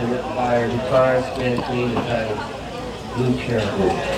selection by our guitarist and team entitled Blue Carol.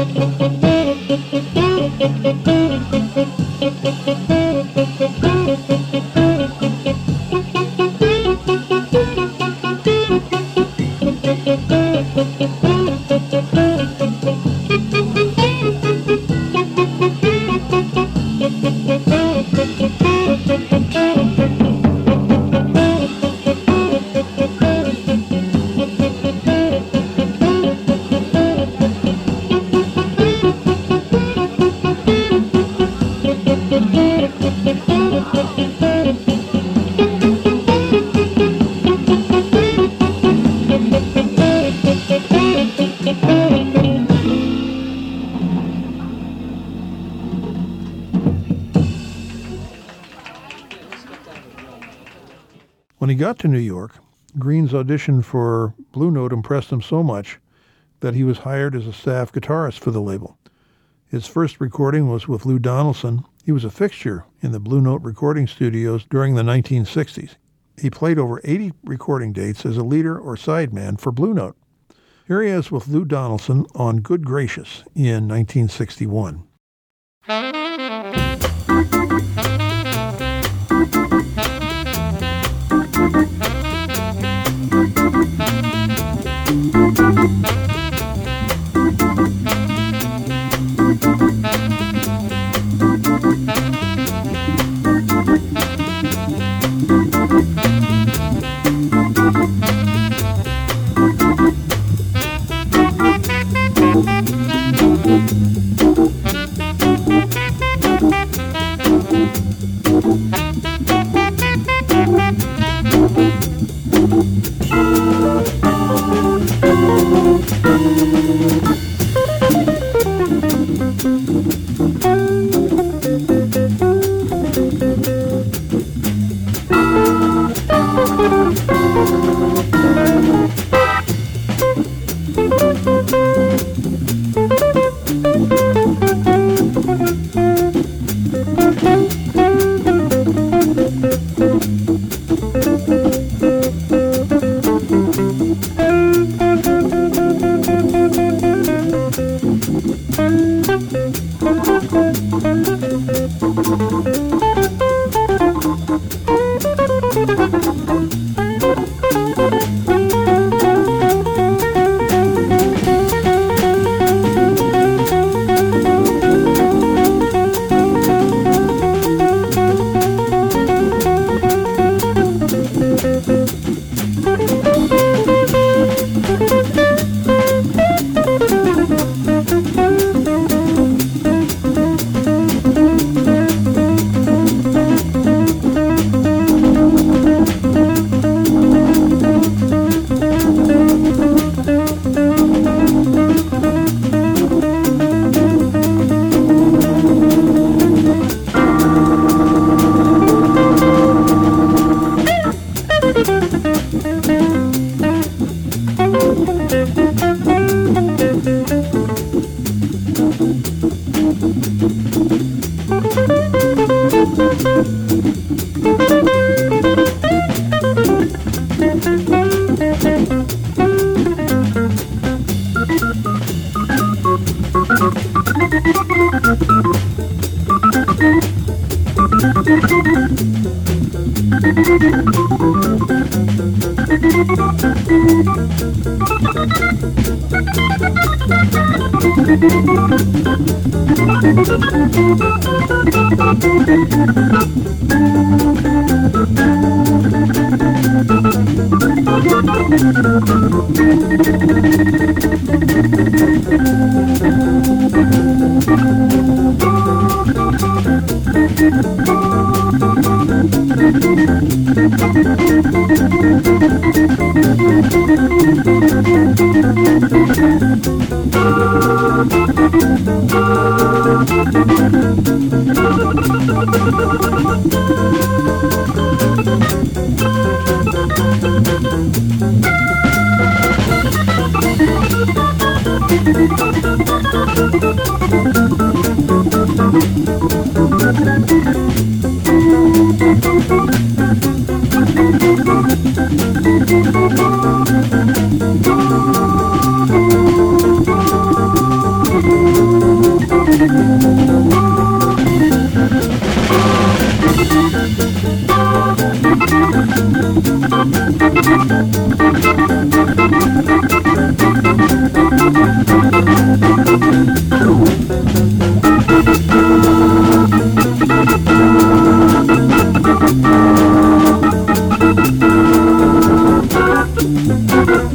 When he got to New York, Green's audition for Blue Note impressed him so much that he was hired as a staff guitarist for the label. His first recording was with Lou Donaldson. He was a fixture in the Blue Note recording studios during the 1960s. He played over 80 recording dates as a leader or sideman for Blue Note. Here he is with Lou Donaldson on Good Gracious in 1961.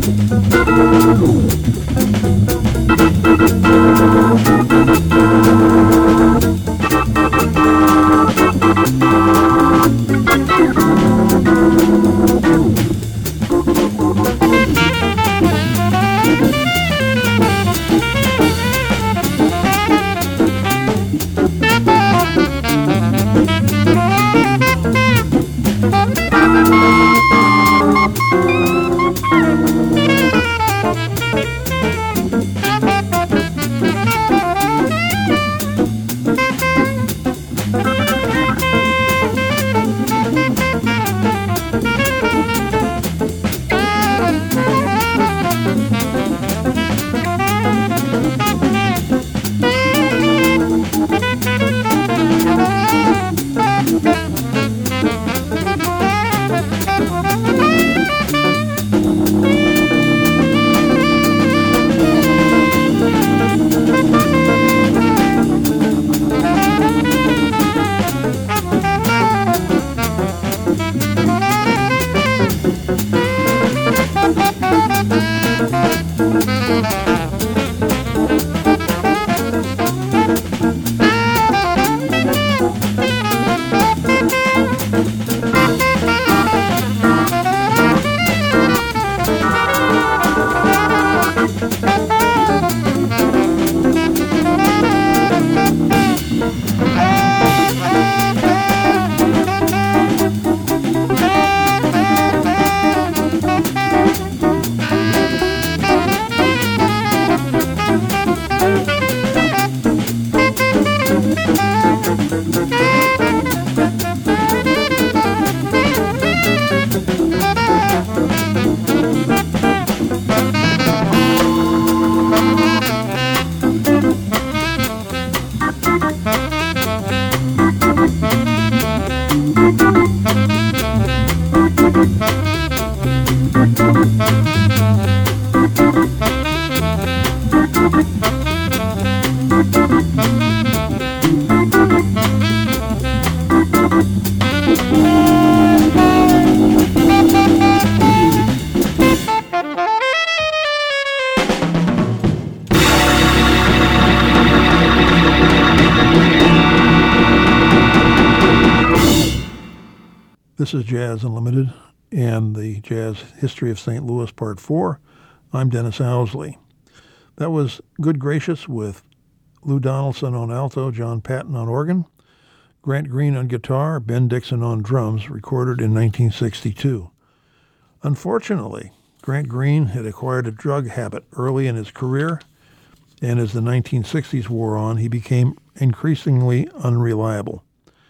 This is Jazz Unlimited and the Jazz History of St. Louis Part 4. I'm Dennis Owsley. That was Good Gracious with Lou Donaldson on alto, John Patton on organ, Grant Green on guitar, Ben Dixon on drums, recorded in 1962. Unfortunately, Grant Green had acquired a drug habit early in his career, and as the 1960s wore on, he became increasingly unreliable.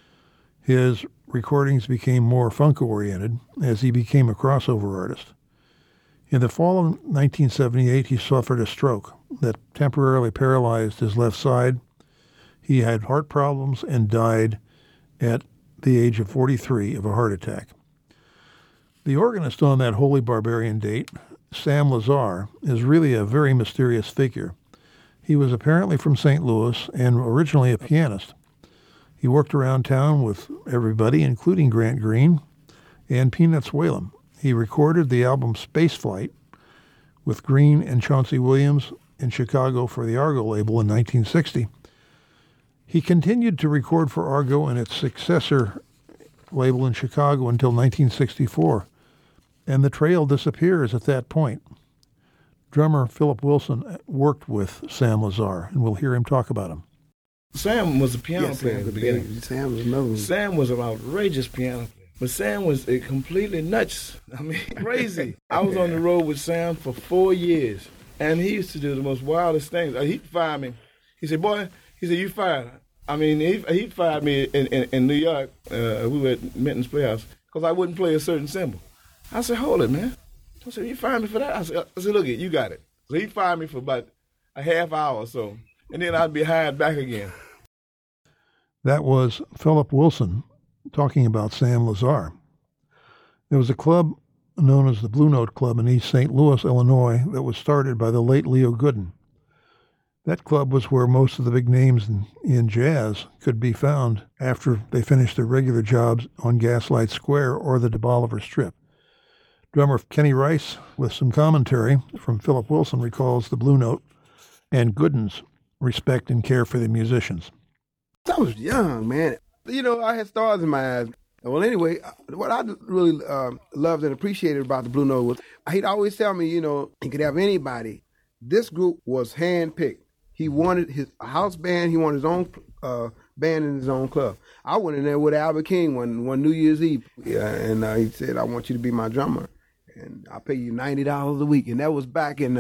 His recordings became more funk-oriented as he became a crossover artist. In the fall of 1978, he suffered a stroke that temporarily paralyzed his left side. He had heart problems and died at the age of 43 of a heart attack. The organist on that Holy Barbarian date, Sam Lazar, is really a very mysterious figure. He was apparently from St. Louis and originally a pianist. He worked around town with everybody, including Grant Green and Peanuts Whalum. He recorded the album Spaceflight with Green and Chauncey Williams in Chicago for the Argo label in 1960. He continued to record for Argo and its successor label in Chicago until 1964, and the trail disappears at that point. Drummer Philip Wilson worked with Sam Lazar, and we'll hear him talk about him. Sam was a piano player at the beginning. Sam was known. Sam was an outrageous piano player. But Sam was completely nuts. I mean, crazy. I was on the road with Sam for 4 years, and he used to do the most wildest things. He'd fire me. He said, boy, you fired. I mean, he fired me in New York. We were at Minton's Playhouse because I wouldn't play a certain cymbal. I said, hold it, man. I said, you fired me for that? I said, look it, you got it. So he fired me for about a half hour or so, and then I'd be hired back again. That was Philip Wilson talking about Sam Lazar. There was a club known as the Blue Note Club in East St. Louis, Illinois, that was started by the late Leo Gooden. That club was where most of the big names in jazz could be found after they finished their regular jobs on Gaslight Square or the De Bolivar Strip. Drummer Kenny Rice, with some commentary from Philip Wilson, recalls the Blue Note and Gooden's respect and care for the musicians. I was young, man. You know, I had stars in my eyes. Well, anyway, what I really loved and appreciated about the Blue Note was he'd always tell me, you know, he could have anybody. This group was handpicked. He wanted his house band. He wanted his own band in his own club. I went in there with Albert King one New Year's Eve, and he said, "I want you to be my drummer, and I'll pay you $90 a week." And that was back in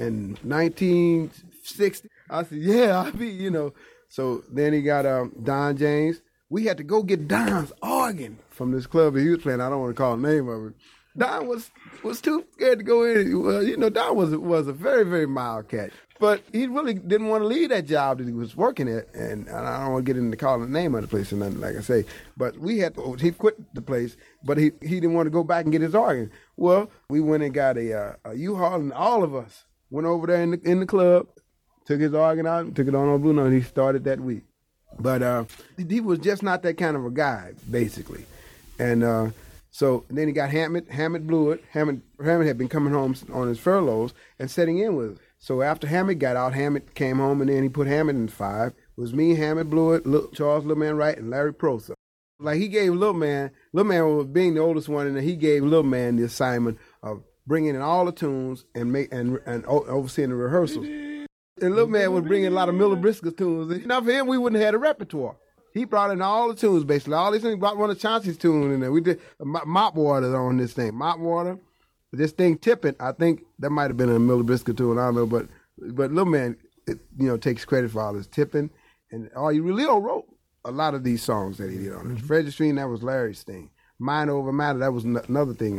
1960. I said, "Yeah, I'll be," you know. So then he got Don James. We had to go get Don's organ from this club that he was playing. I don't want to call the name of it. Don was too scared to go in. Well, you know, Don was a very, very mild cat. But he really didn't want to leave that job that he was working at. And I don't want to get into calling the name of the place or nothing, like I say. But he quit the place, but he didn't want to go back and get his organ. Well, we went and got a U-Haul, and all of us went over there in the club, took his organ out, and took it on Blue Note, and he started that week. But he was just not that kind of a guy, basically. And so then he got Hammett. Hammett blew it. Hammett had been coming home on his furloughs and setting in with us. So after Hammett got out, Hammett came home, and then he put Hammett in 5. It was me, Hammett blew it, Charles Little Man Wright, and Larry Prosa. Like, he gave Little Man was being the oldest one, and he gave Little Man the assignment of bringing in all the tunes and overseeing the rehearsals. And Little Man was bringing a lot of Miller Briscoe tunes. Now, for him, we wouldn't have had a repertoire. He brought in all the tunes, basically. All these things. He brought one of Chauncey's tunes in there. We did Mop Water on this thing. Mop Water. This thing, Tippin', I think that might have been a Miller Briscoe tune. I don't know. But Little Man, takes credit for all this Tippin'. And Leo wrote a lot of these songs that he did on it. Frederick Street, that was Larry's thing. Mind Over Matter, that was another thing.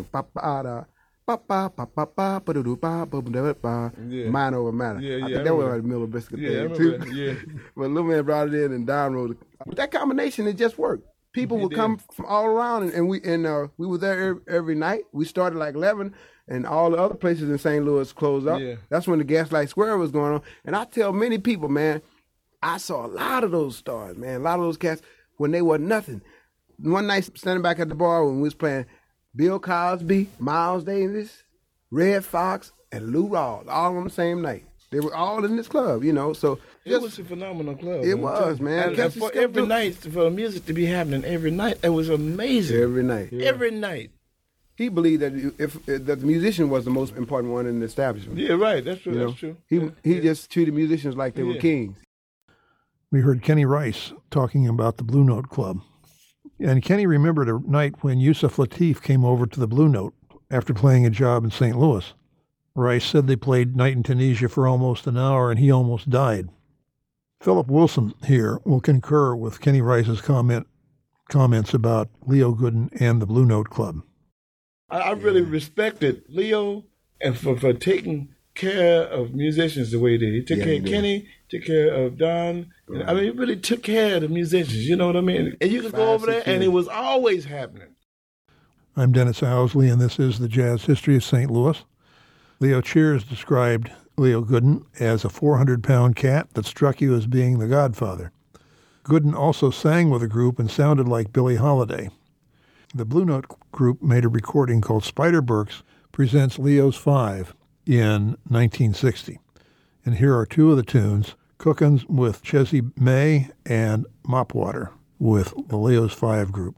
Mind Over Matter. I think that was Miller Briscoe thing too. Yeah. But Little Man brought it in, and Don wrote it. But that combination, it just worked. People would come from all around, and we were there every night. We started like 11, and all the other places in St. Louis closed up. Yeah. That's when the Gaslight Square was going on. And I tell many people, man, I saw a lot of those stars, man, a lot of those cats when they were nothing. One night, standing back at the bar when we was playing, Bill Cosby, Miles Davis, Red Fox, and Lou Rawls, all on the same night. They were all in this club, So it was a phenomenal club. It was, man. And for every night, for the music to be happening every night, it was amazing. Every night. Yeah. Every night. He believed that that the musician was the most important one in the establishment. Yeah, right. That's true. That's true. He just treated musicians like they were kings. We heard Kenny Rice talking about the Blue Note Club. And Kenny remembered a night when Yusuf Lateef came over to the Blue Note after playing a job in St. Louis. Rice said they played Night in Tunisia for almost an hour, and he almost died. Philip Wilson here will concur with Kenny Rice's comments about Leo Gooden and the Blue Note Club. I really respected Leo and for taking care of musicians the way he did. He took care of Kenny, took care of Don. Right. I mean, he really took care of the musicians, you know what I mean? And you could go over there, and it was always happening. I'm Dennis Owsley, and this is the Jazz History of St. Louis. Leo Cheers described Leo Gooden as a 400-pound cat that struck you as being the godfather. Gooden also sang with the group and sounded like Billie Holiday. The Blue Note group made a recording called Spider Burks Presents Leo's Five in 1960. And here are two of the tunes, Cookin's with Chessie May and Mop Water with the Leo's Five group.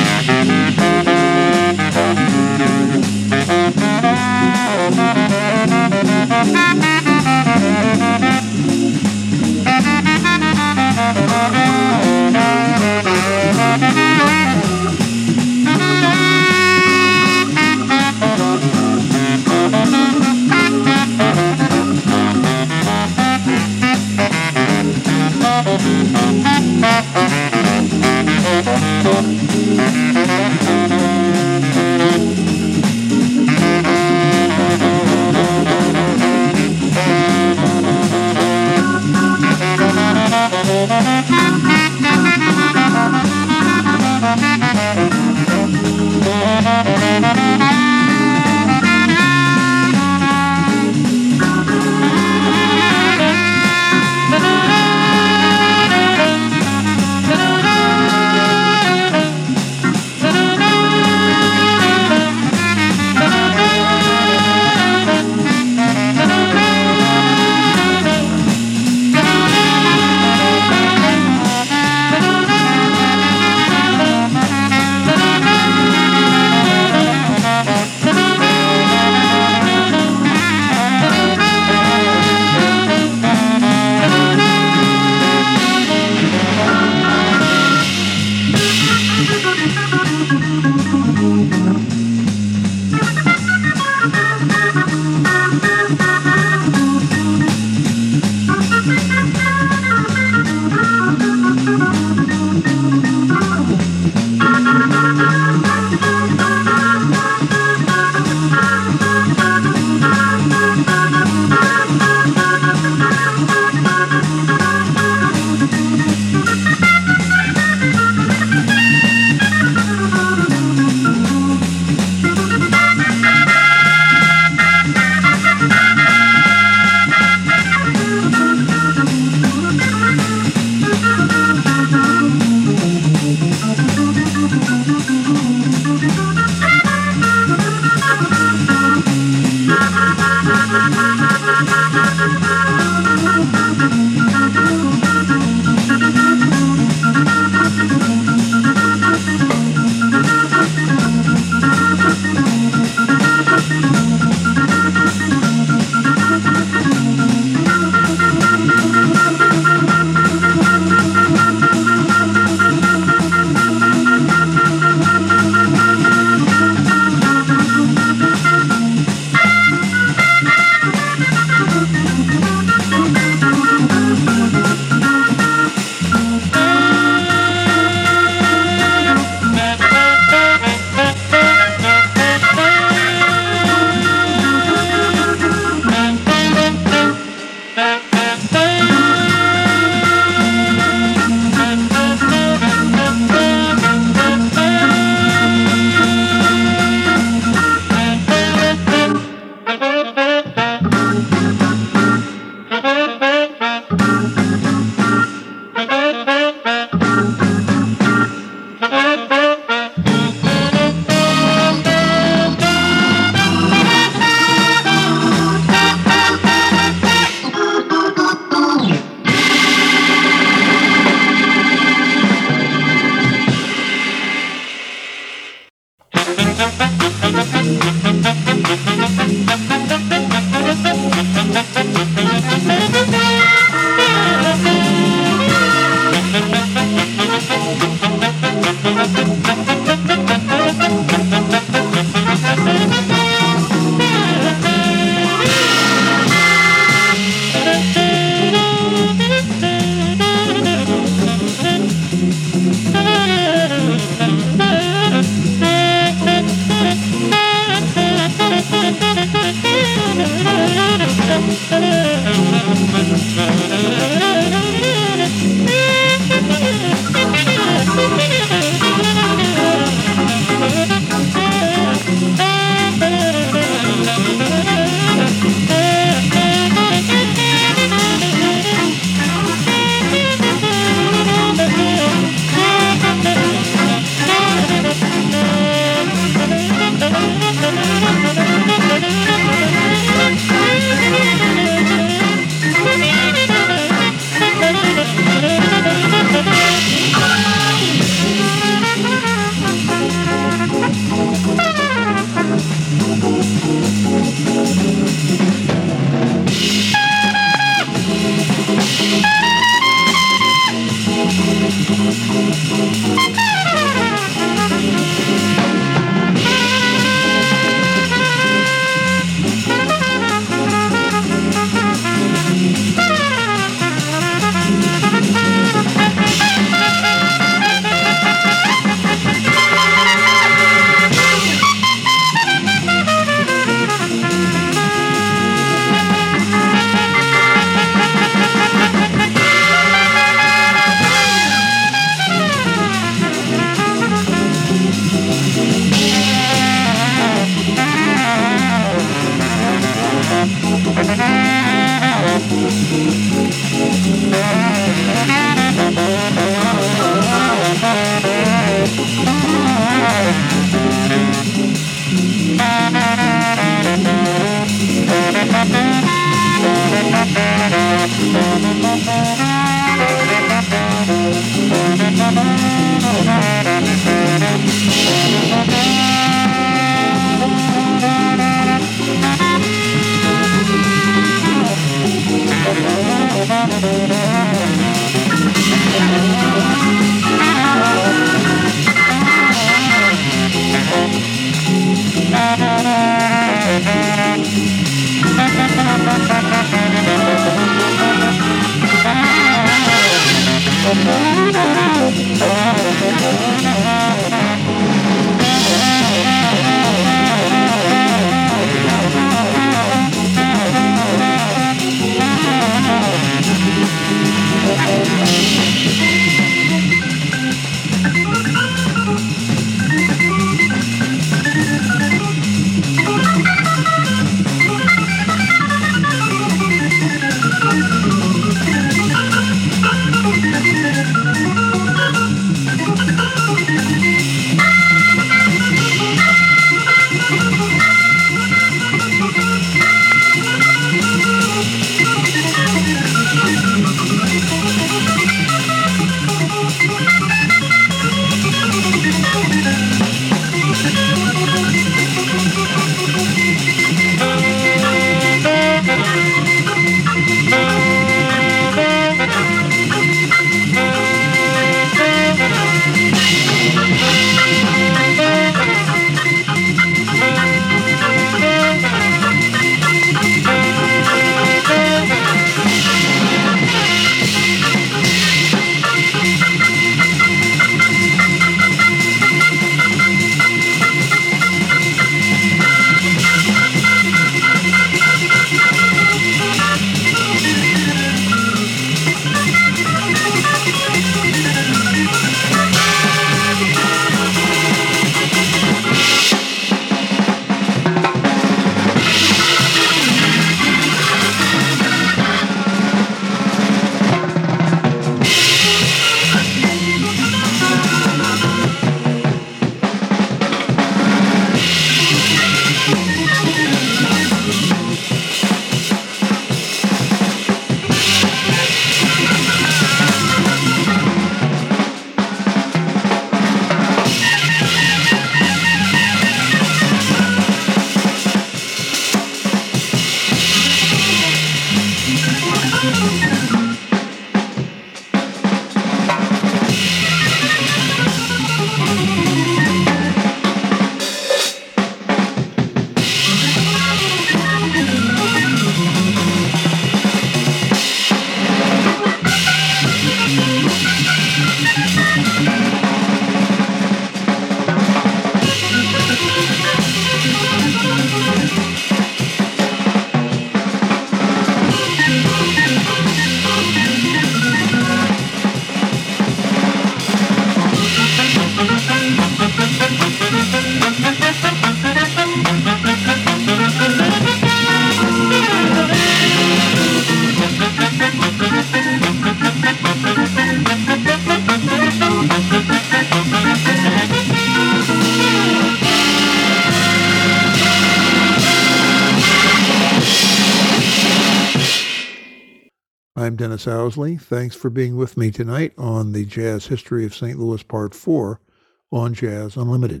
I'm Dennis Owsley. Thanks for being with me tonight on the Jazz History of St. Louis Part 4 on Jazz Unlimited.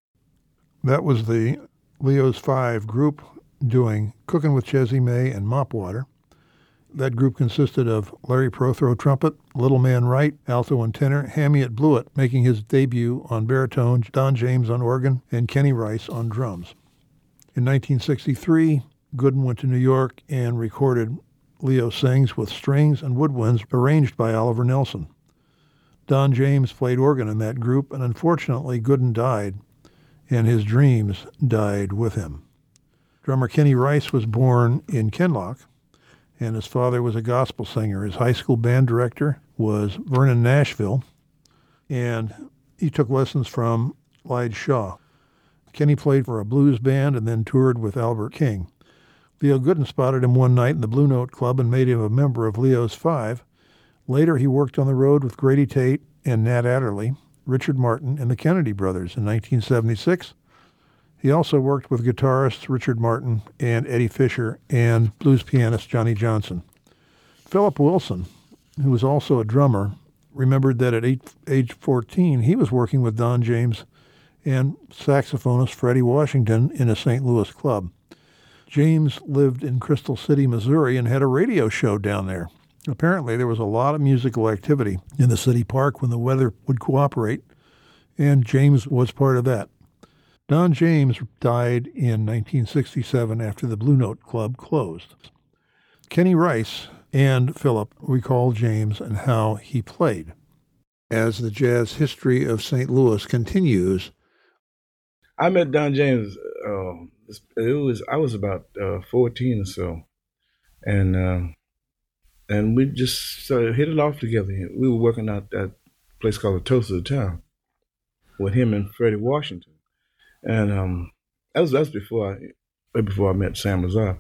That was the Leo's Five group doing Cookin' with Chessie May and Mop Water. That group consisted of Larry Prothro trumpet, Little Man Wright, alto and tenor, Hamiet Blewett making his debut on baritone, Don James on organ, and Kenny Rice on drums. In 1963, Gooden went to New York and recorded Leo Sings with strings and woodwinds arranged by Oliver Nelson. Don James played organ in that group, and unfortunately Gooden died, and his dreams died with him. Drummer Kenny Rice was born in Kenlock, and his father was a gospel singer. His high school band director was Vernon Nashville, and he took lessons from Lige Shaw. Kenny played for a blues band and then toured with Albert King. Theo Gooden spotted him one night in the Blue Note Club and made him a member of Leo's Five. Later, he worked on the road with Grady Tate and Nat Adderley, Richard Martin, and the Kennedy Brothers in 1976. He also worked with guitarists Richard Martin and Eddie Fisher and blues pianist Johnny Johnson. Philip Wilson, who was also a drummer, remembered that at age 14 he was working with Don James and saxophonist Freddie Washington in a St. Louis club. James lived in Crystal City, Missouri, and had a radio show down there. Apparently, there was a lot of musical activity in the city park when the weather would cooperate, and James was part of that. Don James died in 1967 after the Blue Note Club closed. Kenny Rice and Philip recall James and how he played. As the jazz history of St. Louis continues, I met Don James. I was about 14 or so, and we just started hit it off together. We were working out at a place called the Toast of the Town with him and Freddie Washington, and that was before I met Sam Razar.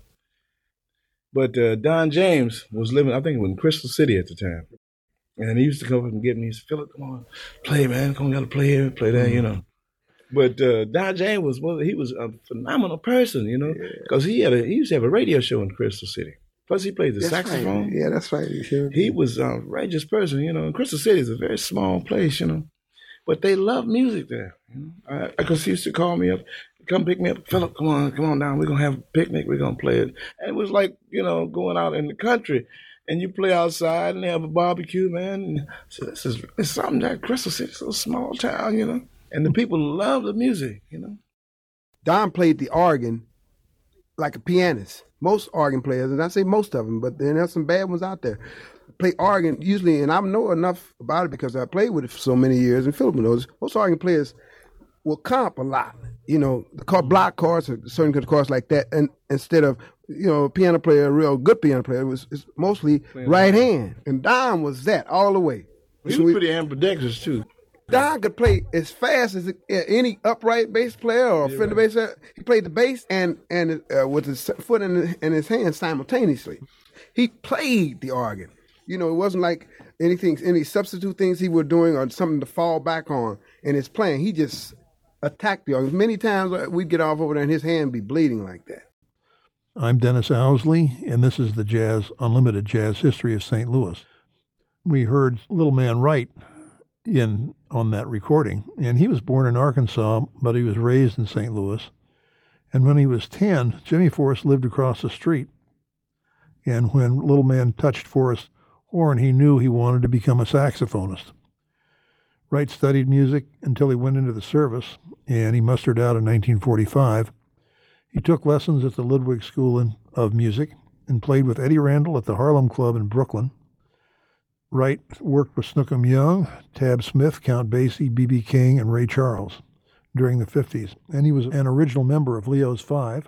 But Don James was living, I think, in Crystal City at the time, and he used to come up and get me. He said, "Philip, come on, play, man. Come on, gotta play here, play there, you know." But Don James was a phenomenal person, you know, because he used to have a radio show in Crystal City. Plus, he played the saxophone. Right. Yeah, that's right. He was a outrageous person, you know. And Crystal City is a very small place, you know, but they love music there. You know? Because he used to call me up, come pick me up, Philip, come on down. We're gonna have a picnic. We're gonna play it. And it was like, you know, going out in the country. And you play outside and they have a barbecue, man. And so it's something that Crystal City is a small town, you know. And the people love the music, you know. Don played the organ like a pianist. Most organ players, and I say most of them, but then there's some bad ones out there, play organ usually, and I know enough about it because I played with it for so many years, and Philip knows, most organ players will comp a lot, you know, block chords or certain good chords like that, and instead of, you know, a piano player, a real good piano player, it's mostly playing right hand, and Don was that all the way. He was pretty ambidextrous too. Don could play as fast as any upright bass player or Fender bass player. He played the bass and with his foot in his hand simultaneously. He played the organ. You know, it wasn't like any substitute things he was doing or something to fall back on in his playing. He just attacked the organ. Many times we'd get off over there and his hand be bleeding like that. I'm Dennis Owsley, and this is the Unlimited Jazz History of St. Louis. We heard Little Man Wright on that recording, and he was born in Arkansas, but he was raised in St. Louis. And when he was 10, Jimmy Forrest lived across the street. And when Little Man touched Forrest's horn, he knew he wanted to become a saxophonist. Wright studied music until he went into the service, and he mustered out in 1945. He took lessons at the Ludwig School of Music and played with Eddie Randall at the Harlem Club in Brooklyn. Wright worked with Snookum Young, Tab Smith, Count Basie, B.B. King, and Ray Charles during the 50s, and he was an original member of Leo's Five.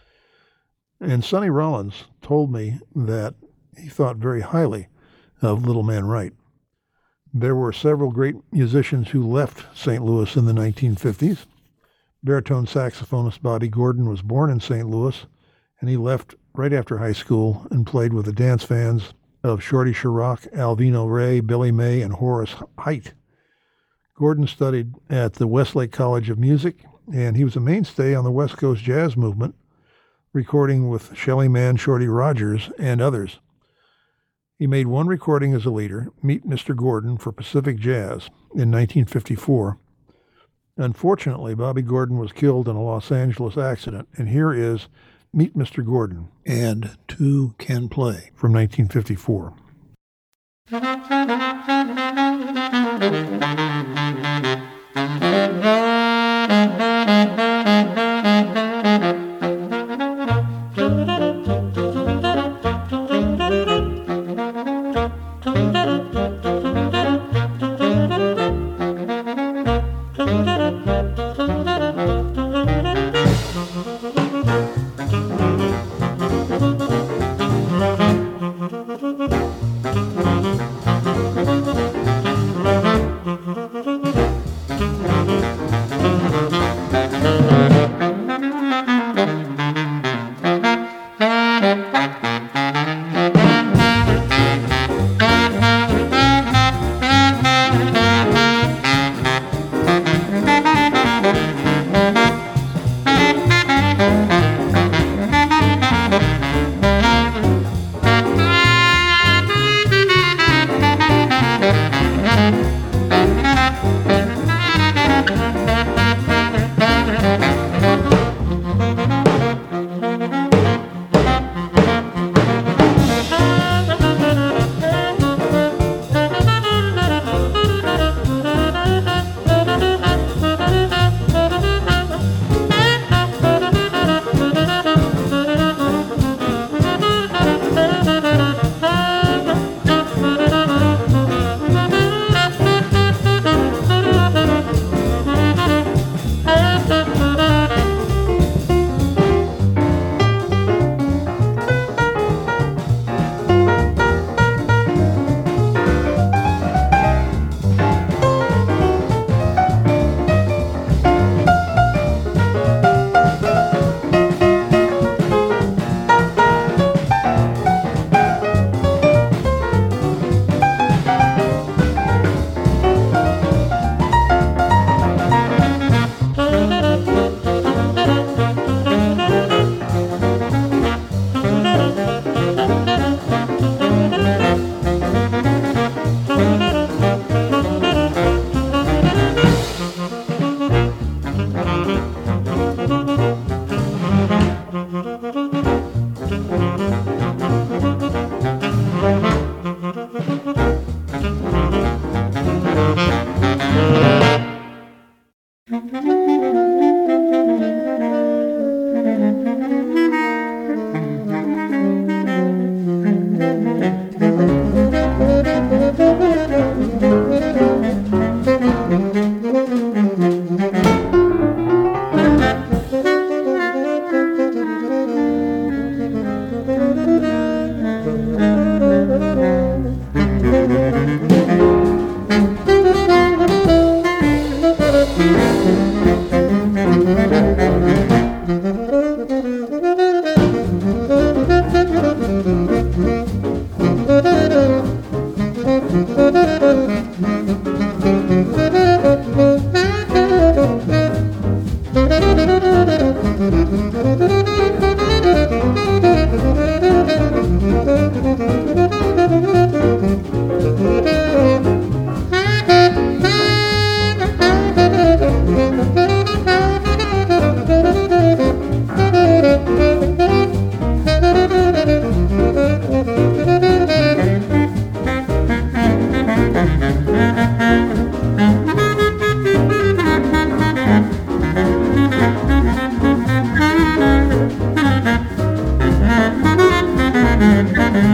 And Sonny Rollins told me that he thought very highly of Little Man Wright. There were several great musicians who left St. Louis in the 1950s. Baritone saxophonist Bobby Gordon was born in St. Louis, and he left right after high school and played with the dance fans of Shorty Sharrock, Alvino Ray, Billy May, and Horace Height. Gordon studied at the Westlake College of Music, and he was a mainstay on the West Coast jazz movement, recording with Shelly Manne, Shorty Rogers, and others. He made one recording as a leader, Meet Mr. Gordon, for Pacific Jazz in 1954. Unfortunately, Bobby Gordon was killed in a Los Angeles accident, and here is Meet Mr. Gordon and Two Can Play from 1954.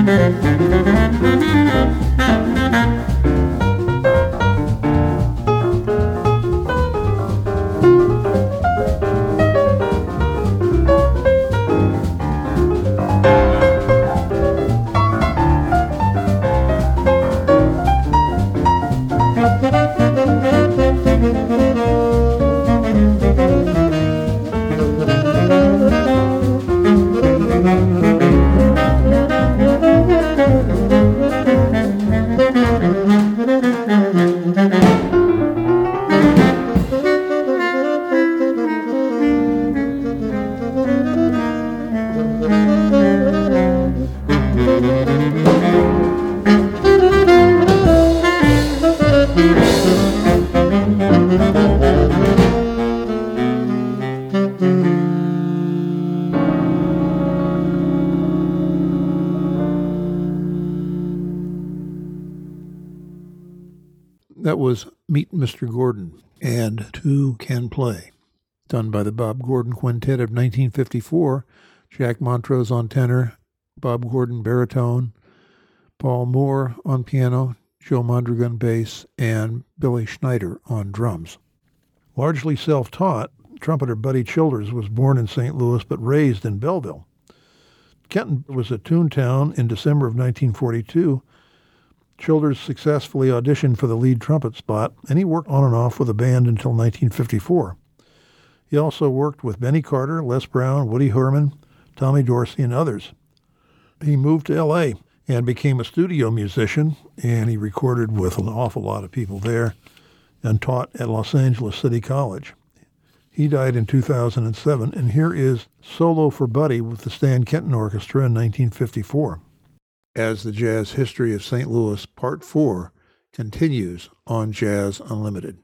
That was Meet Mr. Gordon and Two Can Play, done by the Bob Gordon Quintet of 1954. Jack Montrose on tenor, Bob Gordon baritone, Paul Moore on piano, Joe Mondragon bass, and Billy Schneider on drums. Largely self-taught, trumpeter Buddy Childers was born in St. Louis but raised in Belleville. Kenton was a Toontown in December of 1942. Childers successfully auditioned for the lead trumpet spot, and he worked on and off with the band until 1954. He also worked with Benny Carter, Les Brown, Woody Herman, Tommy Dorsey, and others. He moved to L.A. and became a studio musician, and he recorded with an awful lot of people there and taught at Los Angeles City College. He died in 2007, and here is Solo for Buddy with the Stan Kenton Orchestra in 1954. As the Jazz History of St. Louis Part 4 continues on Jazz Unlimited.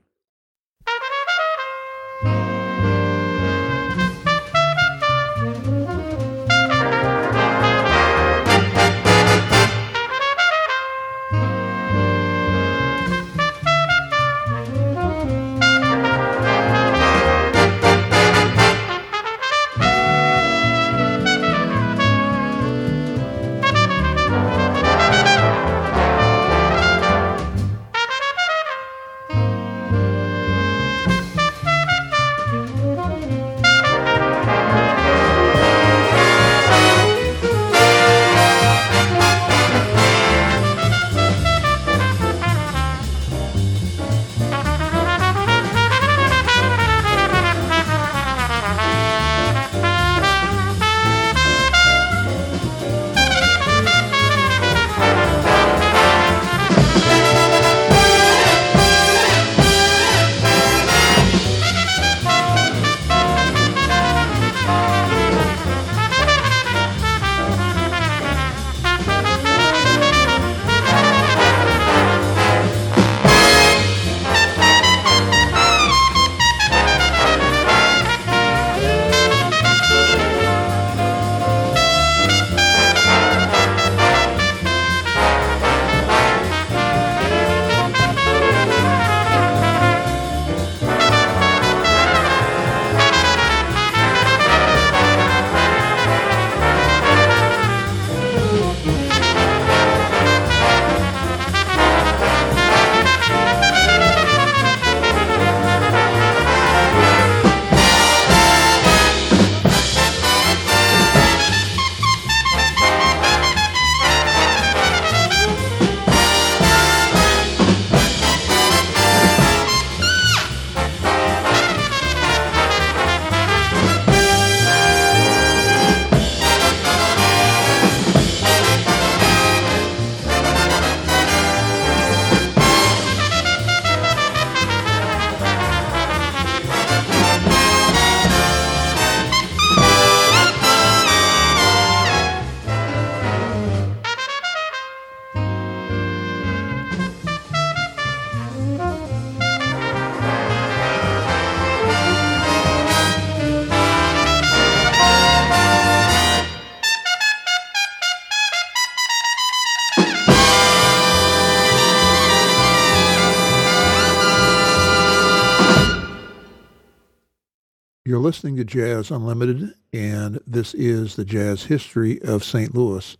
You're listening to Jazz Unlimited, and this is the Jazz History of St. Louis,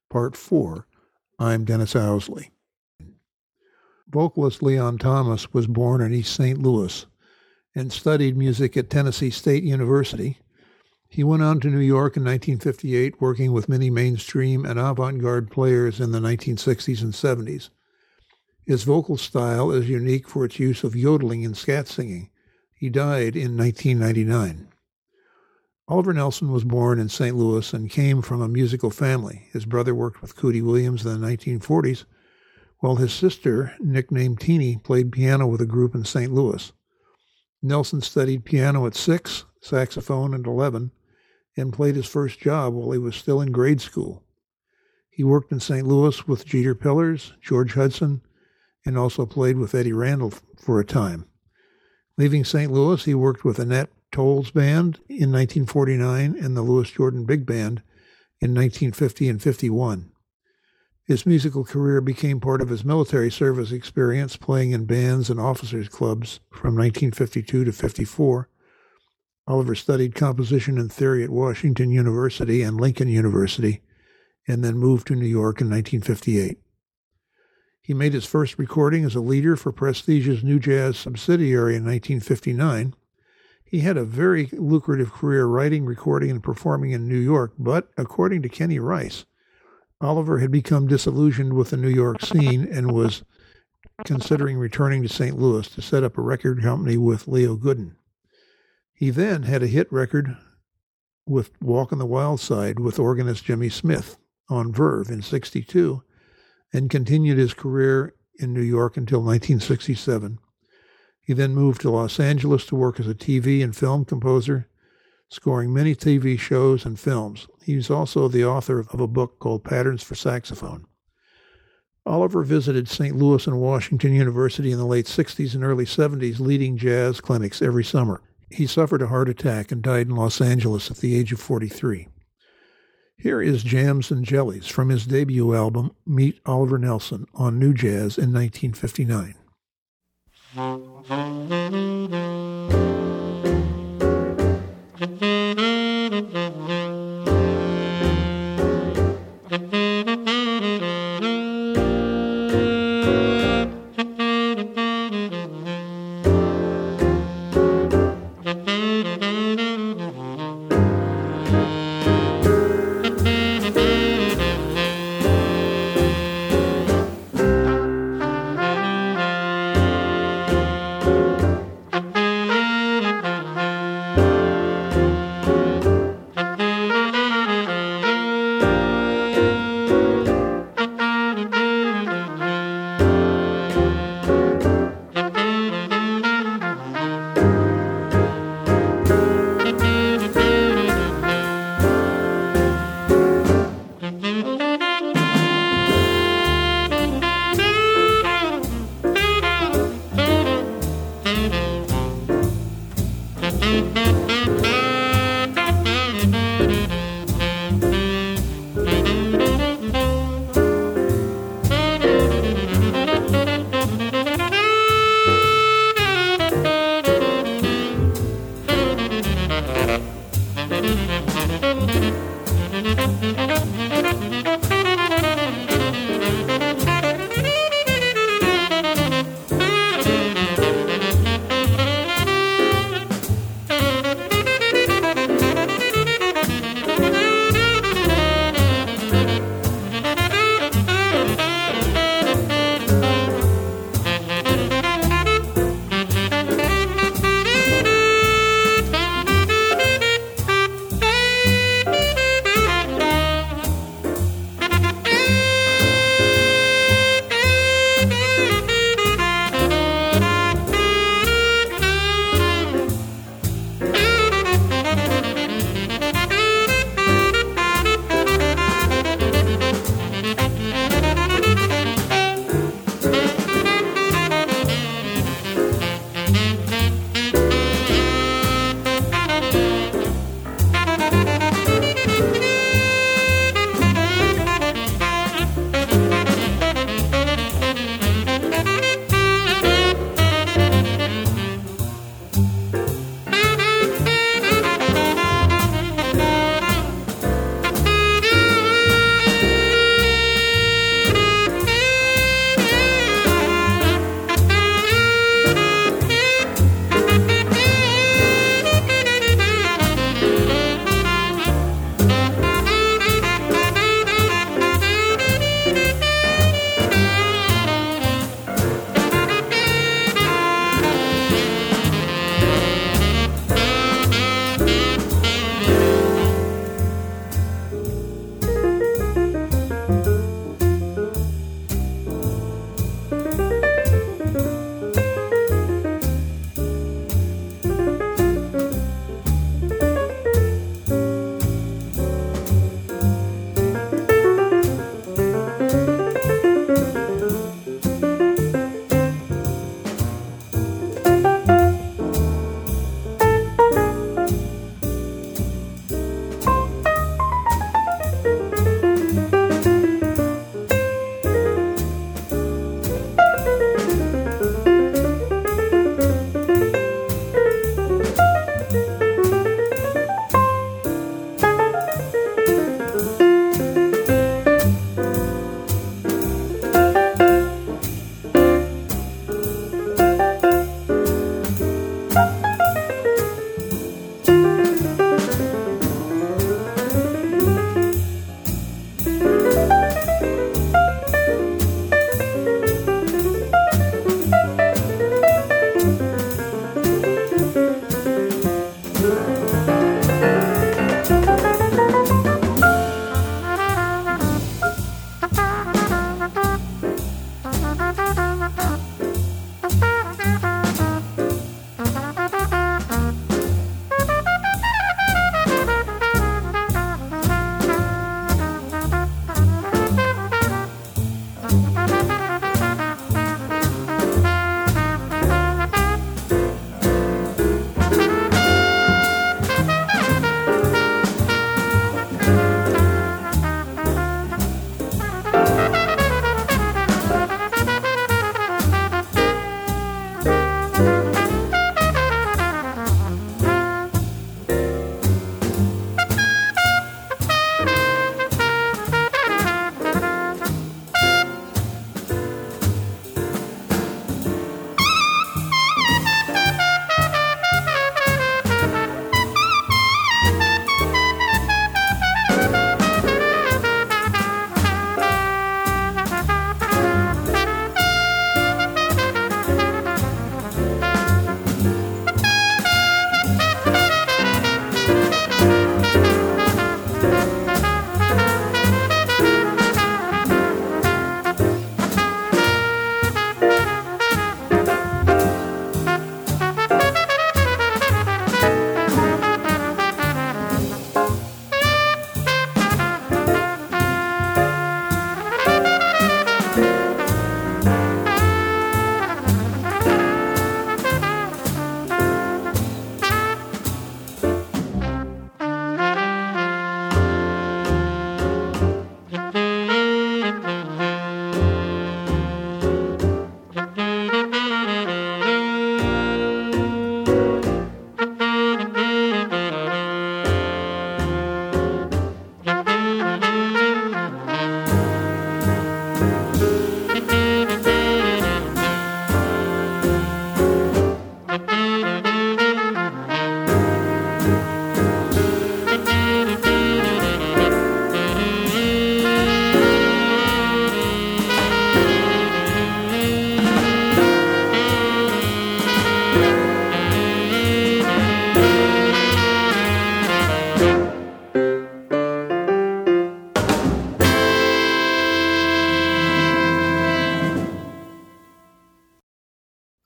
Part 4, I'm Dennis Owsley. Vocalist Leon Thomas was born in East St. Louis and studied music at Tennessee State University. He went on to New York in 1958, working with many mainstream and avant-garde players in the 1960s and 70s. His vocal style is unique for its use of yodeling and scat singing. He died in 1999. Oliver Nelson was born in St. Louis and came from a musical family. His brother worked with Cootie Williams in the 1940s, while his sister, nicknamed Teeny, played piano with a group in St. Louis. Nelson studied piano at 6, saxophone at 11, and played his first job while he was still in grade school. He worked in St. Louis with Jeter Pillars, George Hudson, and also played with Eddie Randall for a time. Leaving St. Louis, he worked with Annette Toll's band in 1949 and the Louis Jordan Big Band in 1950 and 51. His musical career became part of his military service experience, playing in bands and officers' clubs from 1952 to 54. Oliver studied composition and theory at Washington University and Lincoln University, and then moved to New York in 1958. He made his first recording as a leader for Prestige's New Jazz subsidiary in 1959. He had a very lucrative career writing, recording, and performing in New York, but according to Kenny Rice, Oliver had become disillusioned with the New York scene and was considering returning to St. Louis to set up a record company with Leo Gooden. He then had a hit record with Walk on the Wild Side with organist Jimmy Smith on Verve in '62 and continued his career in New York until 1967. He then moved to Los Angeles to work as a TV and film composer, scoring many TV shows and films. He's also the author of a book called Patterns for Saxophone. Oliver visited St. Louis and Washington University in the late 60s and early 70s, leading jazz clinics every summer. He suffered a heart attack and died in Los Angeles at the age of 43. Here is Jams and Jellies from his debut album, Meet Oliver Nelson, on New Jazz in 1959.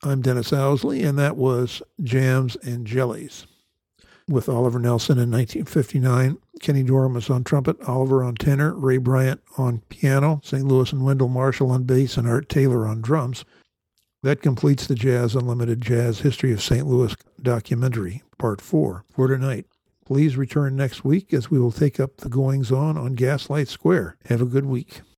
I'm Dennis Owsley, and that was Jams and Jellies with Oliver Nelson in 1959. Kenny Dorham was on trumpet, Oliver on tenor, Ray Bryant on piano, St. Louis and Wendell Marshall on bass, and Art Taylor on drums. That completes the Jazz Unlimited Jazz History of St. Louis documentary, Part 4, for tonight. Please return next week as we will take up the goings-on Gaslight Square. Have a good week.